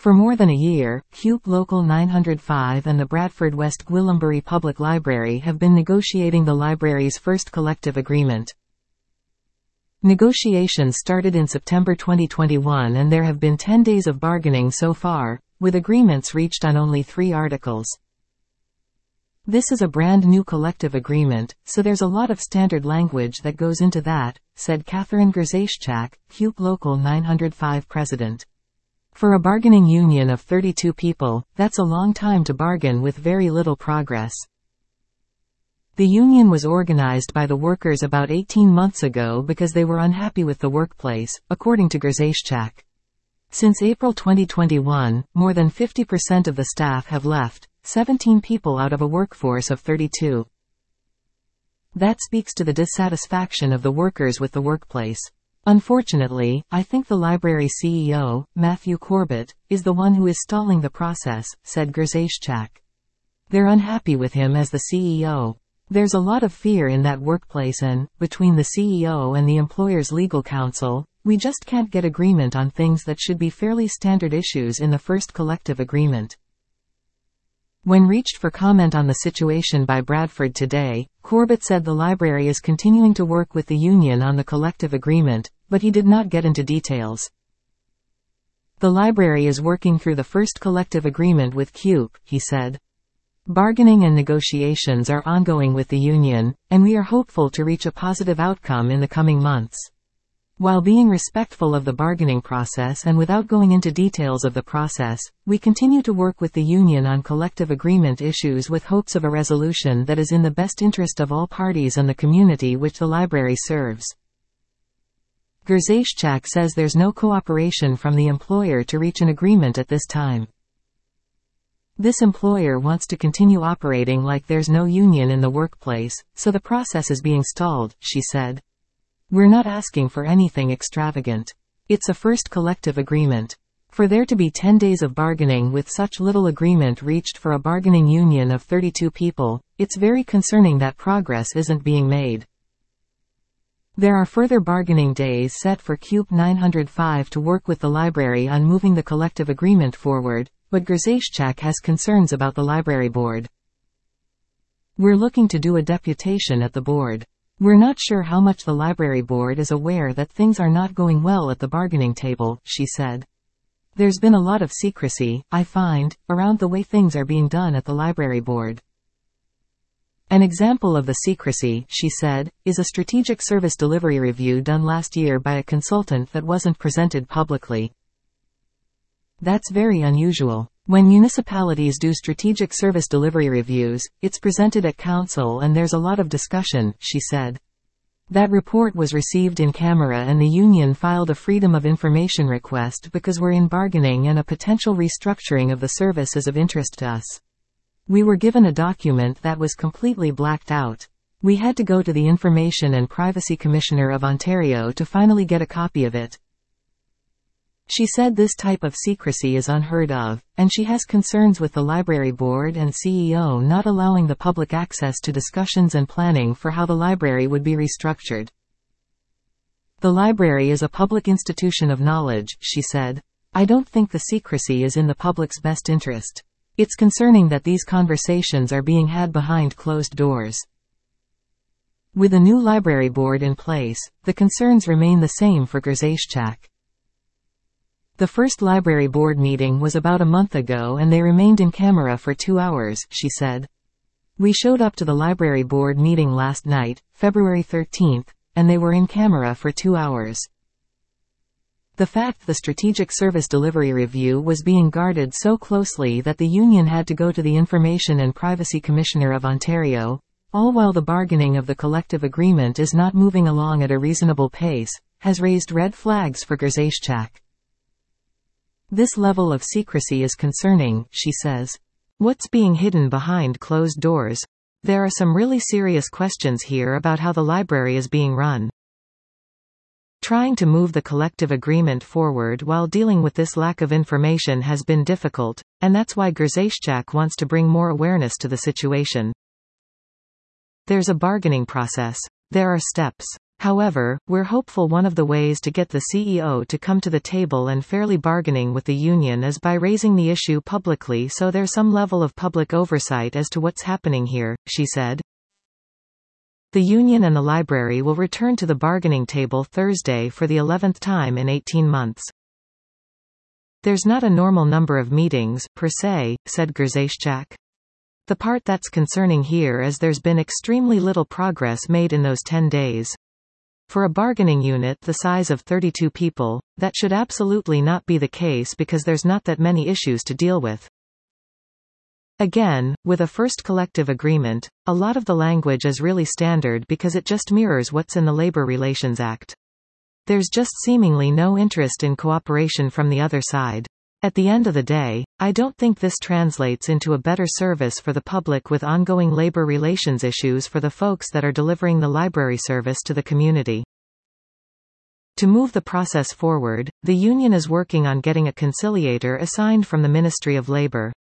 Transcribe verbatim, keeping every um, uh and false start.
For more than a year, C U P Local nine oh five and the Bradford West Gwillimbury Public Library have been negotiating the library's first collective agreement. Negotiations started in September twenty twenty-one and there have been ten days of bargaining so far, with agreements reached on only three articles. This is a brand new collective agreement, so there's a lot of standard language that goes into that, said Catherine Grześczak, C U P Local nine oh five president. For a bargaining union of thirty-two people, that's a long time to bargain with very little progress. The union was organized by the workers about eighteen months ago because they were unhappy with the workplace, according to Grześczak. Since April twenty twenty-one, more than fifty percent of the staff have left, seventeen people out of a workforce of thirty-two. That speaks to the dissatisfaction of the workers with the workplace. Unfortunately, I think the library C E O, Matthew Corbett, is the one who is stalling the process, said Grześczak. They're unhappy with him as the C E O. There's a lot of fear in that workplace and, between the C E O and the employer's legal counsel, we just can't get agreement on things that should be fairly standard issues in the first collective agreement. When reached for comment on the situation by Bradford Today, Corbett said the library is continuing to work with the union on the collective agreement, but he did not get into details. The library is working through the first collective agreement with C U P, he said. Bargaining and negotiations are ongoing with the union, and we are hopeful to reach a positive outcome in the coming months. While being respectful of the bargaining process and without going into details of the process, we continue to work with the union on collective agreement issues with hopes of a resolution that is in the best interest of all parties and the community which the library serves. Grześczak says there's no cooperation from the employer to reach an agreement at this time. This employer wants to continue operating like there's no union in the workplace, so the process is being stalled, she said. We're not asking for anything extravagant. It's a first collective agreement. For there to be ten days of bargaining with such little agreement reached for a bargaining union of thirty-two people, it's very concerning that progress isn't being made. There are further bargaining days set for C U P nine oh five to work with the library on moving the collective agreement forward, but Grześczak has concerns about the library board. We're looking to do a deputation at the board. We're not sure how much the library board is aware that things are not going well at the bargaining table, she said. There's been a lot of secrecy, I find, around the way things are being done at the library board. An example of the secrecy, she said, is a strategic service delivery review done last year by a consultant that wasn't presented publicly. That's very unusual. When municipalities do strategic service delivery reviews, it's presented at council and there's a lot of discussion, she said. That report was received in camera and the union filed a Freedom of Information request because we're in bargaining and a potential restructuring of the service is of interest to us. We were given a document that was completely blacked out. We had to go to the Information and Privacy Commissioner of Ontario to finally get a copy of it. She said this type of secrecy is unheard of, and she has concerns with the library board and C E O not allowing the public access to discussions and planning for how the library would be restructured. The library is a public institution of knowledge, she said. I don't think the secrecy is in the public's best interest. It's concerning that these conversations are being had behind closed doors. With a new library board in place, the concerns remain the same for Grześczak. The first library board meeting was about a month ago and they remained in camera for two hours, she said. We showed up to the library board meeting last night, February thirteenth, and they were in camera for two hours. The fact the Strategic Service Delivery Review was being guarded so closely that the union had to go to the Information and Privacy Commissioner of Ontario, all while the bargaining of the collective agreement is not moving along at a reasonable pace, has raised red flags for Grześczak. This level of secrecy is concerning, she says. What's being hidden behind closed doors? There are some really serious questions here about how the library is being run. Trying to move the collective agreement forward while dealing with this lack of information has been difficult, and that's why Grześczak wants to bring more awareness to the situation. There's a bargaining process. There are steps. However, we're hopeful one of the ways to get the C E O to come to the table and fairly bargaining with the union is by raising the issue publicly so there's some level of public oversight as to what's happening here, she said. The union and the library will return to the bargaining table Thursday for the eleventh time in eighteen months. There's not a normal number of meetings, per se, said Grześczak. The part that's concerning here is there's been extremely little progress made in those ten days. For a bargaining unit the size of thirty-two people, that should absolutely not be the case because there's not that many issues to deal with. Again, with a first collective agreement, a lot of the language is really standard because it just mirrors what's in the Labor Relations Act. There's just seemingly no interest in cooperation from the other side. At the end of the day, I don't think this translates into a better service for the public with ongoing labor relations issues for the folks that are delivering the library service to the community. To move the process forward, the union is working on getting a conciliator assigned from the Ministry of Labor.